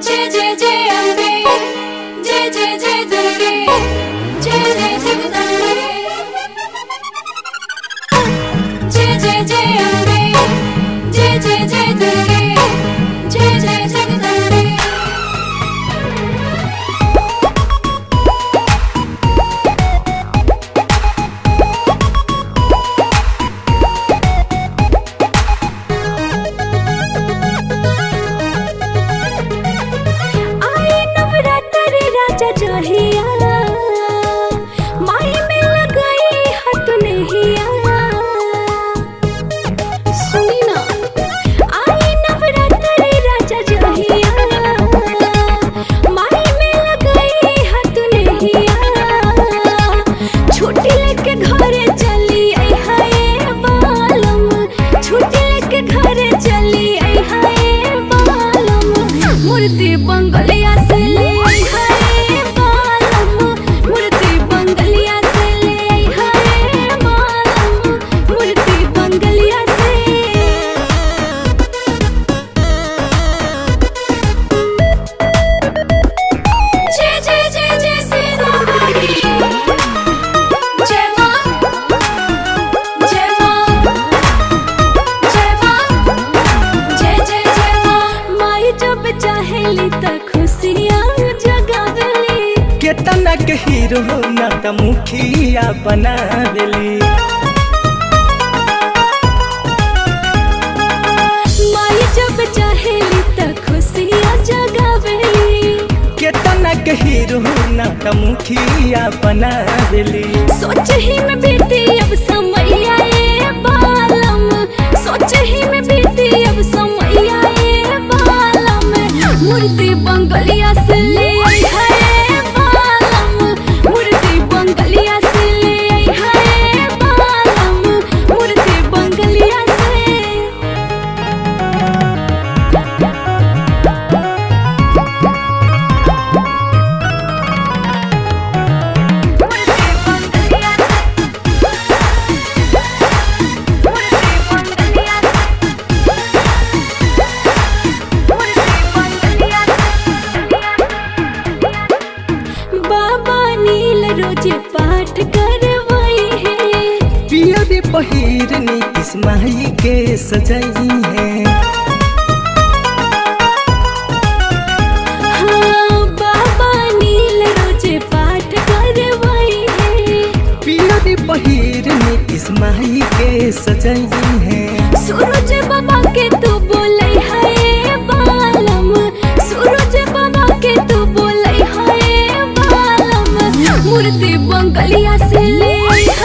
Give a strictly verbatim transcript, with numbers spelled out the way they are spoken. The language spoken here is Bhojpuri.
जय जय जय अम्बे, जय जय जय दुर्गे, जय जय जगदम्बे। जय जय जय अम्बे, जय जय जय दुर्गे, जय जय जगदम्बे। जहिया माई में लगाई हाथ नहिया, सुनी ना आई नवरात्रि राजा जहिया, माई में लगाई हाथ नहिया। छुट्टी लेके घरे चली आई हाय बालम, छुट्टी लेके घरे चली आई हाय बालम। मूर्ति बंगलिया से ले आई हाय, केतना के हीरो ना त मुखिया बनावेली। माई जब चाहेली त खुशियाँ जगावेली। केतना के हीरो ना त मुखिया बनावेली। सोच ही में बीती अब समैया ए बालम, सोच ही में बीती अब समैया ए बालम। मूर्ति बंगलिया से ले आई है रोजे पाठ करवाई है। पिया भी पहिरनी किस माही के सजाई है। हाँ बाबा नील रोजे पाठ करवाई है। पिया भी पहिरनी किस माही के सजाई है। सूरज बाबा के तू बोले है बालम, सूरज बाबा के तू बोले है बालम। मूर्ति बंगलिया से ले